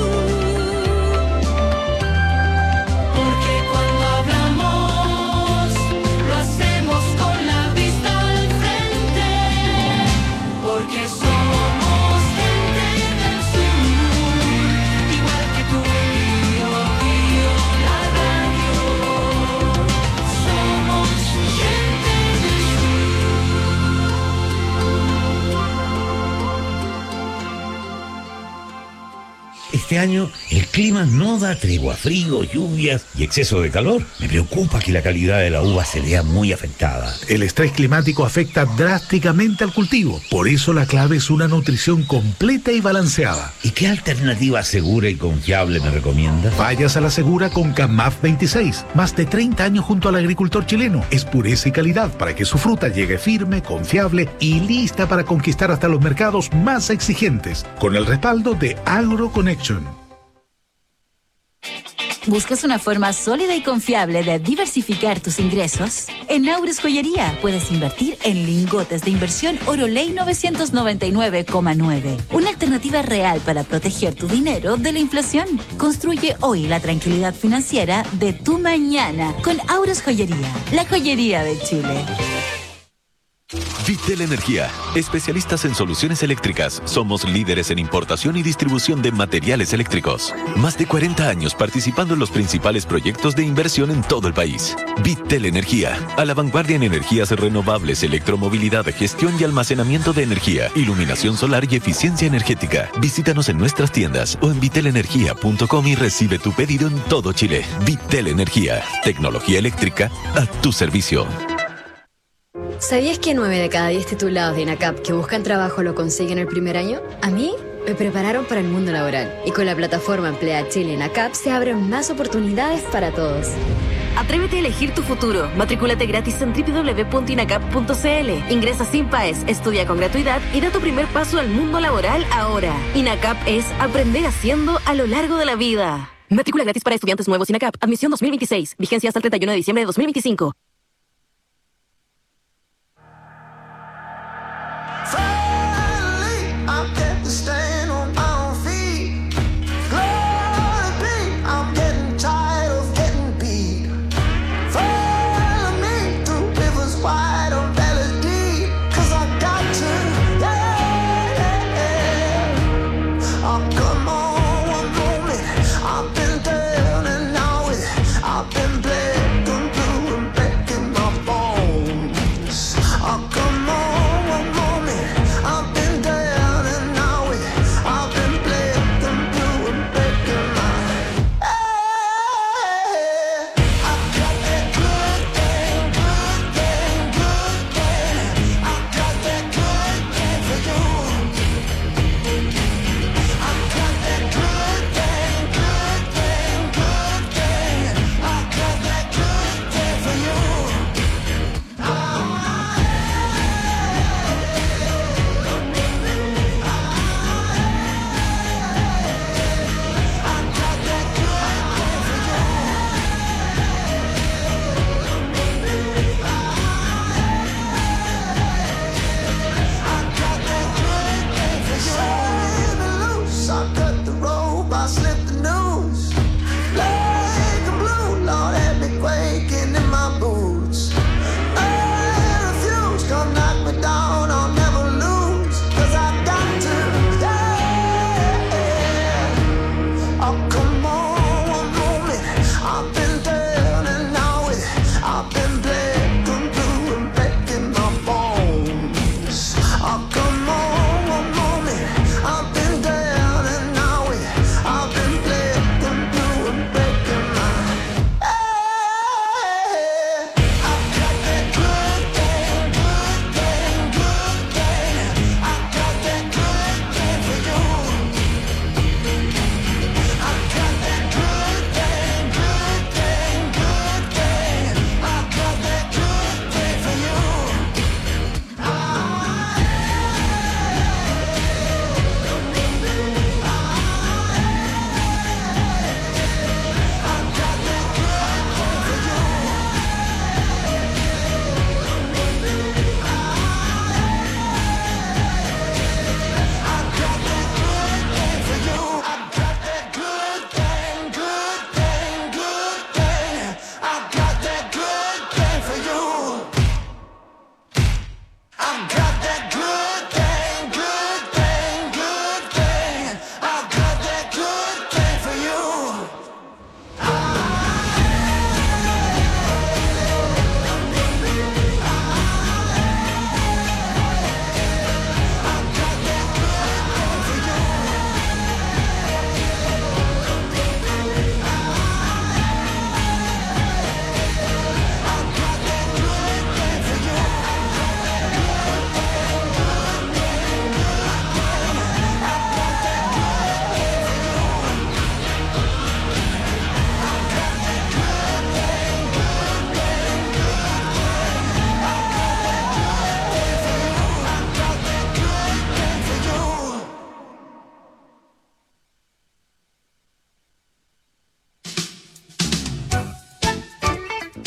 Porque cuando hablamos, lo hacemos con la vista al frente. Porque somos gente del sur, igual que tú. La radio. Somos gente del Este año el clima no da tregua, frío, lluvias y exceso de calor. Me preocupa que la calidad de la uva se vea muy afectada. El estrés climático afecta drásticamente al cultivo. Por eso la clave es una nutrición completa y balanceada. ¿Y qué alternativa segura y confiable me recomienda? Vayas a la segura con CAMAF 26. Más de 30 años junto al agricultor chileno. Es pureza y calidad para que su fruta llegue firme, confiable y lista para conquistar hasta los mercados más exigentes. Con el respaldo de AgroConnection. ¿Buscas una forma sólida y confiable de diversificar tus ingresos? En Aures Joyería puedes invertir en lingotes de inversión Oroley 999,9. Una alternativa real para proteger tu dinero de la inflación. Construye hoy la tranquilidad financiera de tu mañana con Aures Joyería, la joyería de Chile. Vitel Energía, especialistas en soluciones eléctricas. Somos líderes en importación y distribución de materiales eléctricos. Más de 40 años participando en los principales proyectos de inversión en todo el país. Vitel Energía, a la vanguardia en energías renovables, electromovilidad, gestión y almacenamiento de energía, iluminación solar y eficiencia energética. Visítanos en nuestras tiendas o en vitelenergia.com y recibe tu pedido en todo Chile. Vitel Energía, tecnología eléctrica a tu servicio. ¿Sabías que 9 de cada 10 titulados de INACAP que buscan trabajo lo consiguen el primer año? A mí me prepararon para el mundo laboral y con la plataforma Emplea Chile INACAP se abren más oportunidades para todos. Atrévete a elegir tu futuro. Matrículate gratis en www.inacap.cl. Ingresa sin PAES, estudia con gratuidad y da tu primer paso al mundo laboral ahora. INACAP es aprender haciendo a lo largo de la vida. Matrícula gratis para estudiantes nuevos INACAP. Admisión 2026. Vigencia hasta el 31 de diciembre de 2025.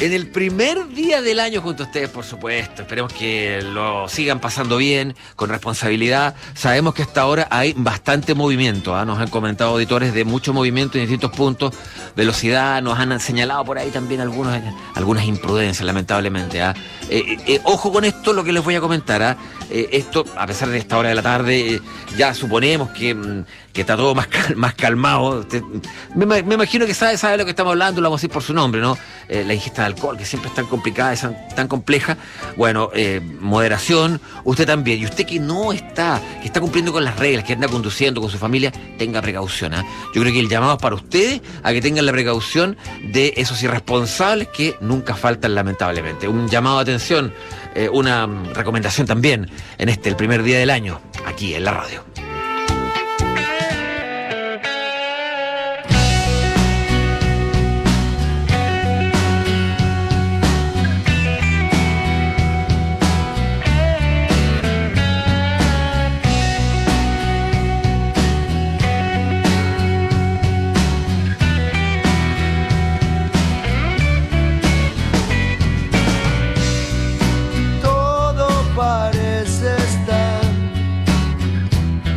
En el primer día del año junto a ustedes, por supuesto. Esperemos que lo sigan pasando bien, con responsabilidad. Sabemos que hasta ahora hay bastante movimiento, ¿ah? Nos han comentado auditores de mucho movimiento en distintos puntos, velocidad, nos han señalado por ahí también algunas imprudencias, lamentablemente, ¿ah? Ojo con esto, lo que les voy a comentar, ¿ah? Esto, a pesar de esta hora de la tarde, ya suponemos que está todo más calmado. Usted, me imagino que sabe lo que estamos hablando, lo vamos a decir por su nombre, ¿no? La ingesta de alcohol, que siempre es tan complicada, es tan compleja. Bueno, moderación, usted también. Y usted que está cumpliendo con las reglas, que anda conduciendo con su familia, tenga precaución, ¿eh? Yo creo que el llamado es para ustedes a que tengan la precaución de esos irresponsables que nunca faltan, lamentablemente. Un llamado de atención, una recomendación también en el primer día del año, aquí en la radio. Todo parece estar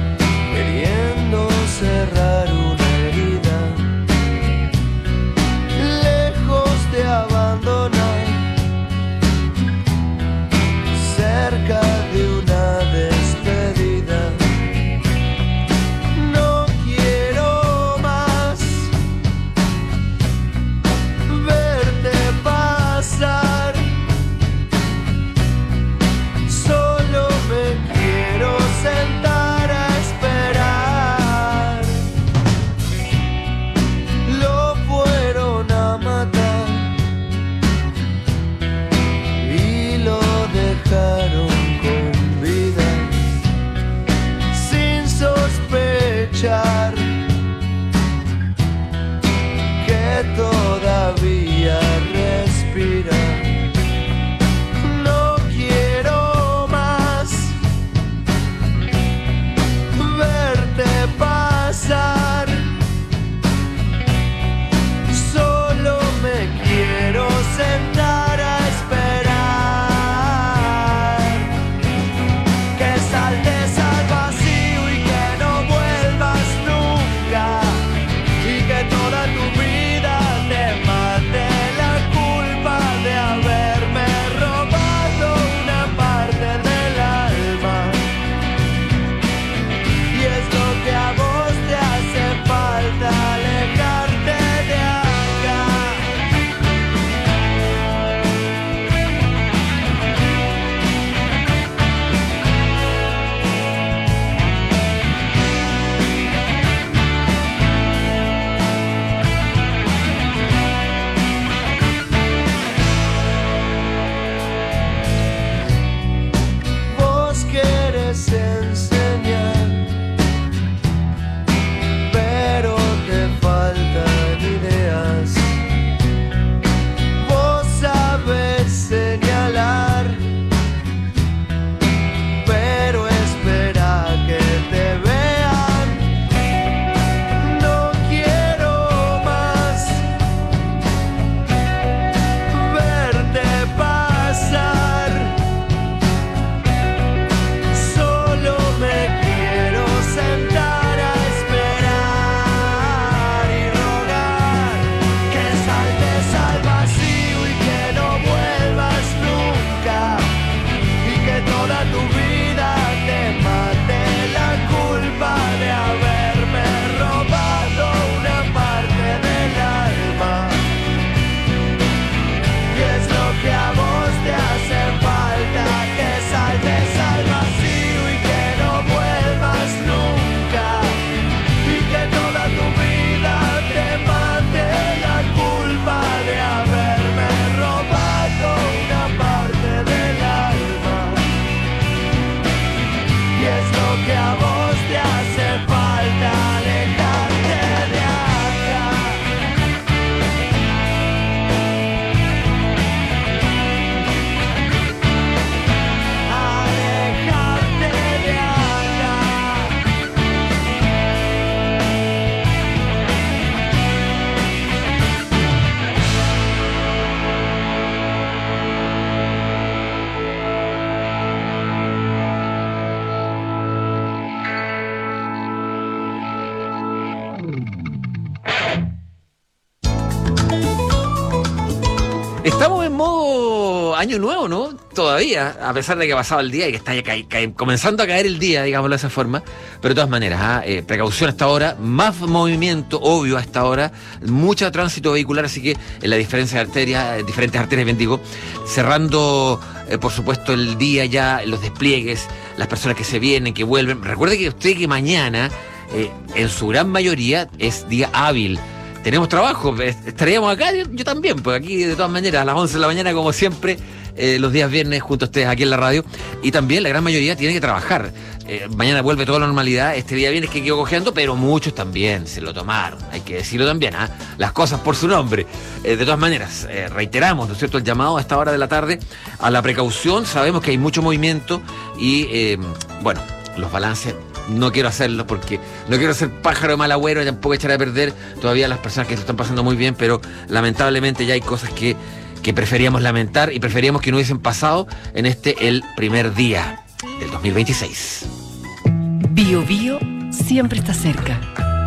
Estamos en modo año nuevo, ¿no? Todavía, a pesar de que ha pasado el día y que está ya comenzando a caer el día, digámoslo de esa forma. Pero de todas maneras, precaución hasta ahora, más movimiento, obvio, a esta hora, mucho tránsito vehicular, así que en la diferencia de arterias, diferentes arterias, bien digo, cerrando, por supuesto, el día ya, los despliegues, las personas que se vienen, que vuelven. Recuerde que usted que mañana, en su gran mayoría, es día hábil. Tenemos trabajo, estaríamos acá, yo también, pues aquí de todas maneras, a las 11 de la mañana, como siempre, los días viernes junto a ustedes aquí en la radio, y también la gran mayoría tiene que trabajar. Mañana vuelve toda la normalidad, este día viernes que quedó cojeando, pero muchos también se lo tomaron, hay que decirlo también, las cosas por su nombre. De todas maneras, reiteramos, ¿no es cierto?, el llamado a esta hora de la tarde a la precaución. Sabemos que hay mucho movimiento y, bueno, los balances no quiero hacerlo porque no quiero ser pájaro de mal agüero y tampoco echar a perder todavía a las personas que se están pasando muy bien, pero lamentablemente ya hay cosas que preferíamos lamentar y preferíamos que no hubiesen pasado en el primer día del 2026. Bio Bio siempre está cerca.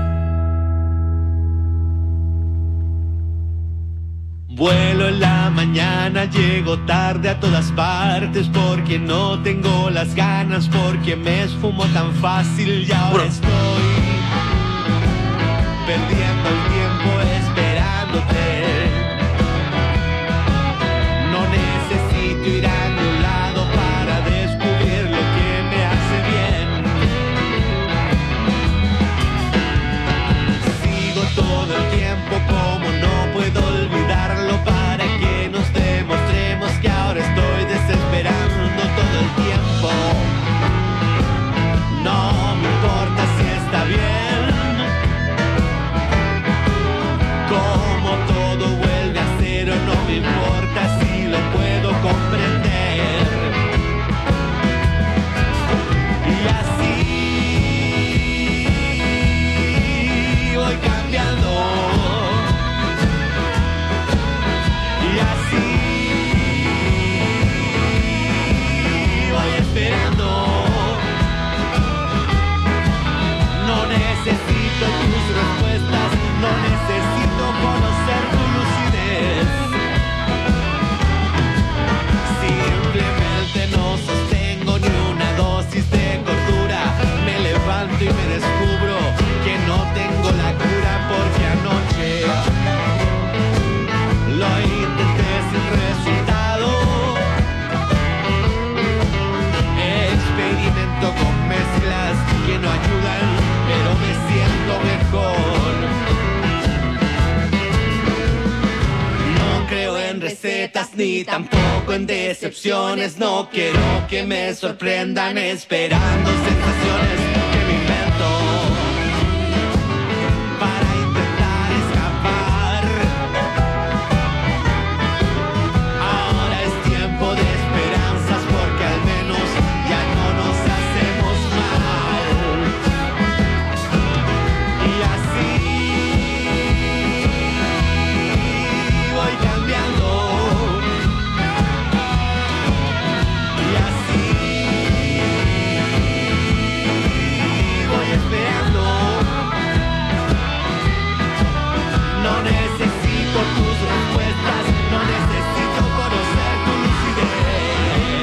Vuelo en la mañana, llego tarde a todas partes porque no tengo las ganas, porque me esfumo tan fácil y ahora estoy perdiendo el tiempo esperándote. No necesito ir a ningún lado para descubrir lo que me hace bien. Sigo todo el tiempo como no puedo olvidarlo para que nos demostremos que ahora estoy desesperando todo el tiempo. No me importa si está bien, como todo vuelve a cero, no me importa si lo puedo comprender. Y así voy cambiando. Y así voy esperando. No necesito tus respuestas, no necesito conocer tu lucidez. Simplemente no sostengo ni una dosis de cordura. Me levanto y me descubro que no tengo la cura porque anoche lo intenté sin resultado. Experimento con mezclas que no ayudan, pero me siento mejor. No creo en recetas ni tampoco en decepciones. No quiero que me sorprendan esperando sensaciones que me invento para intentar escapar. Ahora es tiempo de esperanzas porque al menos ya no nos hacemos mal. Y así voy cambiando. Y así voy esperando. No necesito tus respuestas, no necesito conocer tu lucidez.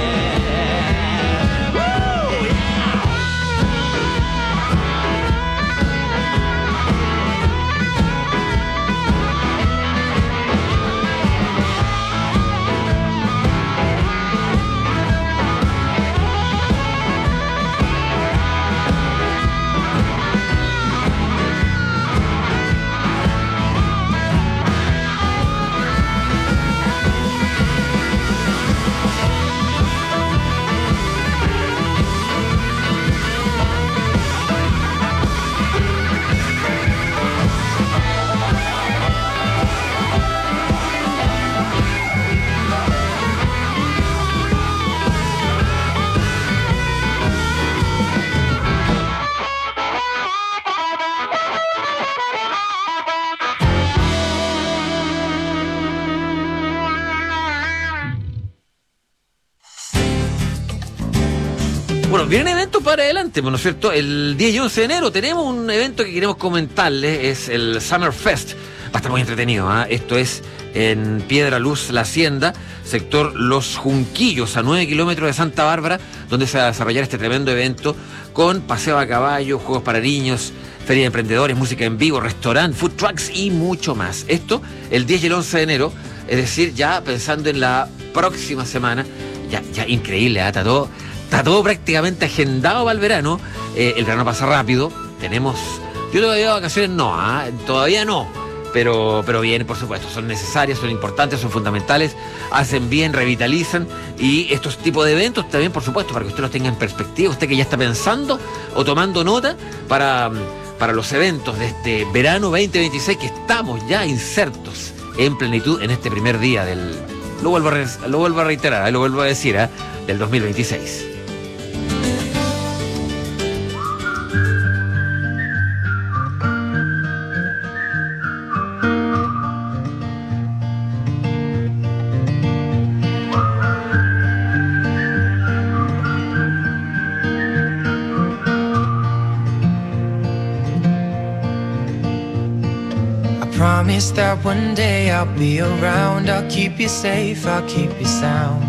Bueno, vienen eventos para adelante, ¿no es cierto? El 10 y 11 de enero tenemos un evento que queremos comentarles, es el Summer Fest. Va a estar muy entretenido, ¿ah? Esto es en Piedra Luz, La Hacienda, sector Los Junquillos, a 9 kilómetros de Santa Bárbara, donde se va a desarrollar este tremendo evento con paseo a caballo, juegos para niños, feria de emprendedores, música en vivo, restaurante, food trucks y mucho más. Esto el 10 y el 11 de enero, es decir, ya pensando en la próxima semana. Ya increíble, ¿eh? Está todo prácticamente agendado para el verano. El verano pasa rápido. Yo todavía vacaciones todavía no. Pero bien, por supuesto, son necesarias, son importantes, son fundamentales, hacen bien, revitalizan. Y estos tipos de eventos también, por supuesto, para que usted los tenga en perspectiva, usted que ya está pensando o tomando nota para los eventos de este verano 2026, que estamos ya insertos en plenitud en este primer día del... Lo vuelvo a reiterar, lo vuelvo a decir, del 2026. Promise that one day I'll be around. I'll keep you safe, I'll keep you sound.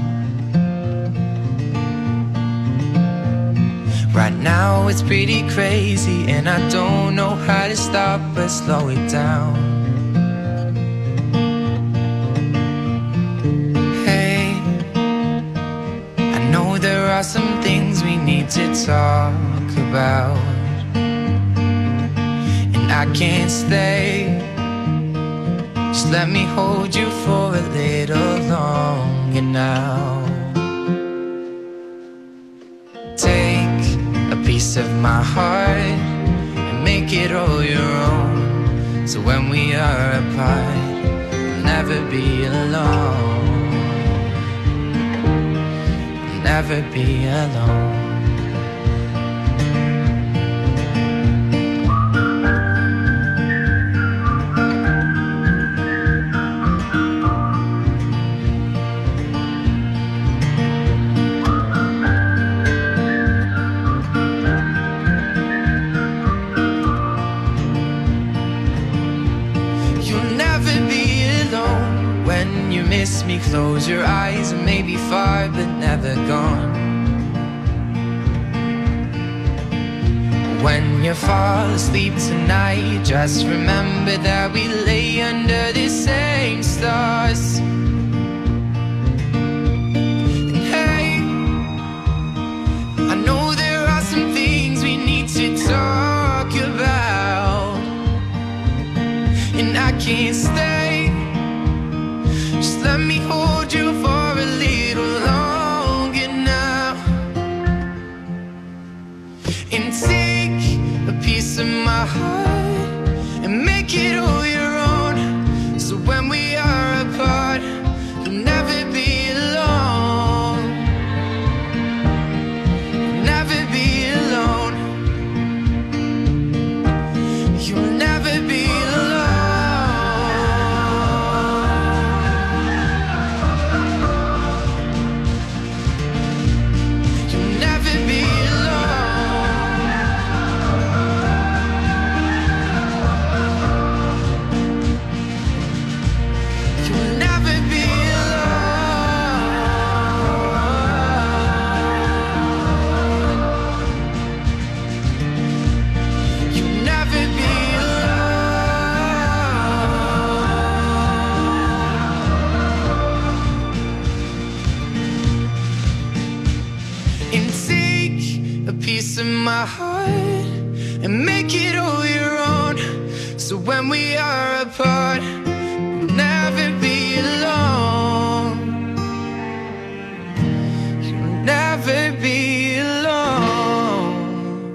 Right now it's pretty crazy and I don't know how to stop but slow it down. Hey, I know there are some things we need to talk about, and I can't stay. Just let me hold you for a little longer now. Take a piece of my heart and make it all your own. So when we are apart, we'll never be alone. We'll never be alone. Miss me, close your eyes and maybe far but never gone. When you fall asleep tonight, just remember that we lay under the same stars. And hey, I know there are some things we need to talk about, and I can't stay. Just let me hold you for a little longer now, and take a piece of my heart and make it all your own. So when we are apart, you'll never be alone. You'll never be alone. You'll never be alone. My heart and make it all your own. So when we are apart, we'll never be alone. You'll never be alone.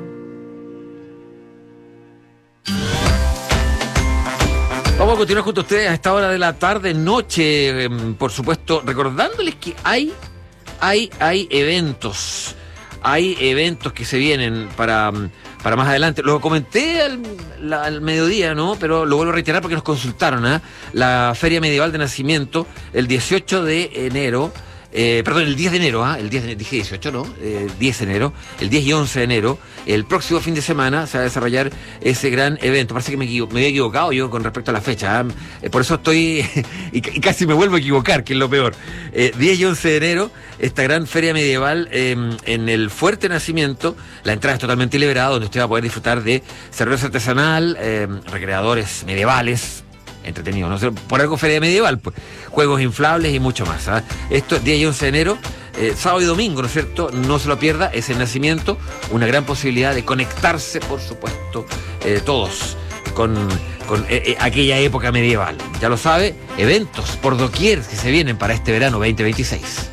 Vamos a continuar junto a ustedes a esta hora de la tarde, noche, por supuesto, recordándoles que hay eventos. Hay eventos que se vienen para más adelante. Lo comenté al mediodía, ¿no? Pero lo vuelvo a reiterar porque nos consultaron, La Feria Medieval de Nacimiento, el 18 de enero, Perdón, el 10 de enero, dije 18, ¿no? 10 de enero, el 10 y 11 de enero, el próximo fin de semana se va a desarrollar ese gran evento. Parece que me había equivocado yo con respecto a la fecha, por eso estoy, y casi me vuelvo a equivocar, que es lo peor. 10 y 11 de enero, esta gran feria medieval en el Fuerte Nacimiento. La entrada es totalmente liberada, donde usted va a poder disfrutar de cerveza artesanal, recreadores medievales, entretenido, no sé, por algo feria medieval, pues, juegos inflables y mucho más. Esto, 10 y 11 de enero, sábado y domingo, ¿no es cierto? No se lo pierda, es el Nacimiento, una gran posibilidad de conectarse, por supuesto, todos con aquella época medieval. Ya lo sabe, eventos por doquier que se vienen para este verano 2026.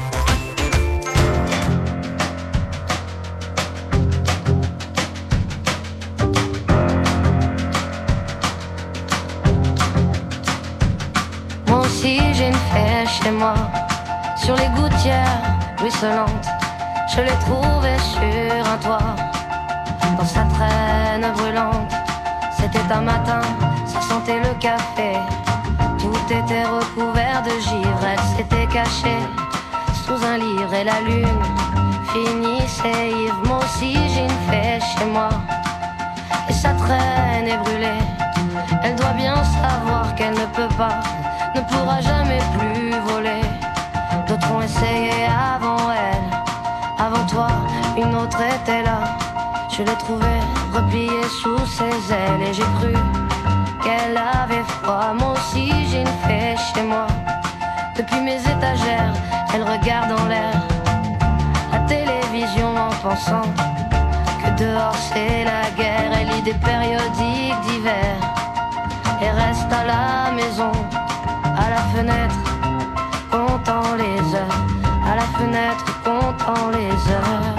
Chez moi, sur les gouttières ruisselantes, je l'ai trouvé sur un toit, dans sa traîne brûlante. C'était un matin, ça sentait le café, tout était recouvert de givre. Elle s'était cachée sous un livre et la lune finissait ivre. Moi aussi j'ai une fée chez moi, et sa traîne est brûlée. Elle doit bien savoir qu'elle ne peut pas, ne pourra jamais plus voler. D'autres ont essayé avant elle, avant toi, une autre était là. Je l'ai trouvée repliée sous ses ailes et j'ai cru qu'elle avait froid. Moi aussi j'ai une fée chez moi, depuis mes étagères, elle regarde en l'air la télévision en pensant que dehors c'est la guerre. Elle lit des périodiques d'hiver et reste à la maison, à la fenêtre, comptant les heures, à la fenêtre, comptant les heures.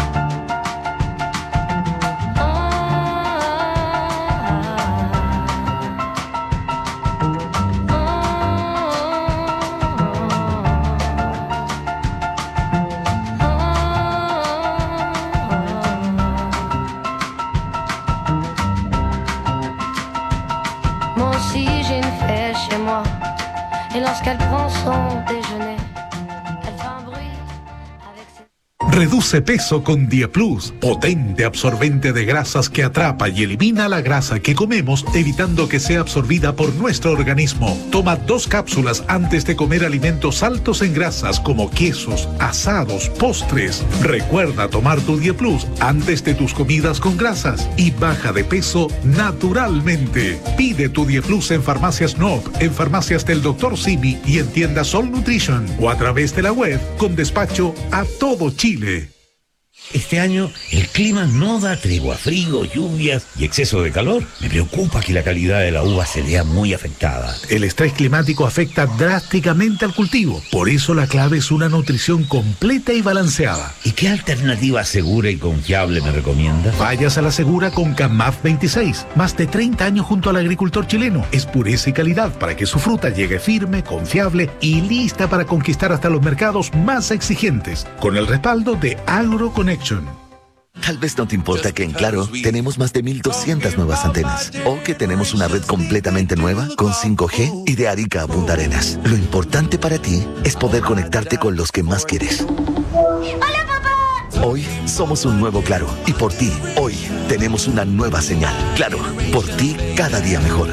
Moi aussi j'ai une fée chez moi, et lorsqu'elle prend son déjeuner, elle fait un bruit avec ses... Reduce peso con Dieplus, potente absorbente de grasas que atrapa y elimina la grasa que comemos, evitando que sea absorbida por nuestro organismo. Toma 2 cápsulas antes de comer alimentos altos en grasas como quesos, asados, postres. Recuerda tomar tu Dieplus antes de tus comidas con grasas y baja de peso naturalmente. Pide tu Dieplus en farmacias Noop, en farmacias del Dr. Simi y en tiendas Sol Nutrition o a través de la web con despacho a todo Chile. Este año el clima no da tregua, frío, lluvias y exceso de calor. Me preocupa que la calidad de la uva se vea muy afectada. El estrés climático afecta drásticamente al cultivo. Por eso la clave es una nutrición completa y balanceada. ¿Y qué alternativa segura y confiable me recomienda? Vayas a la segura con CAMAF 26. Más de 30 años junto al agricultor chileno. Es pureza y calidad para que su fruta llegue firme, confiable y lista para conquistar hasta los mercados más exigentes. Con el respaldo de AgroConnection. Tal vez no te importa que en Claro tenemos más de 1.200 nuevas antenas o que tenemos una red completamente nueva con 5G y de Arica a Punta Arenas. Lo importante para ti es poder conectarte con los que más quieres. ¡Hola, papá! Hoy somos un nuevo Claro y por ti, hoy tenemos una nueva señal. Claro, por ti cada día mejor.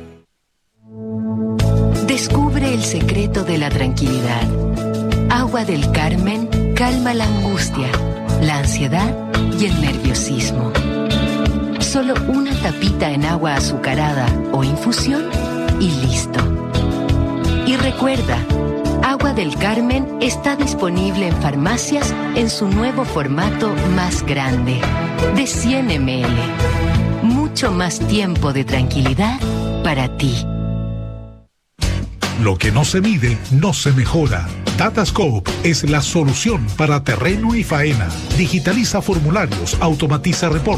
Descubre el secreto de la tranquilidad. Agua del Carmen calma la angustia, la ansiedad y el nerviosismo. Solo una tapita en agua azucarada o infusión y listo. Y recuerda, Agua del Carmen está disponible en farmacias en su nuevo formato más grande, de 100 ml. Mucho más tiempo de tranquilidad para ti. Lo que no se mide, no se mejora. Datascope es la solución para terreno y faena. Digitaliza formularios, automatiza reportes.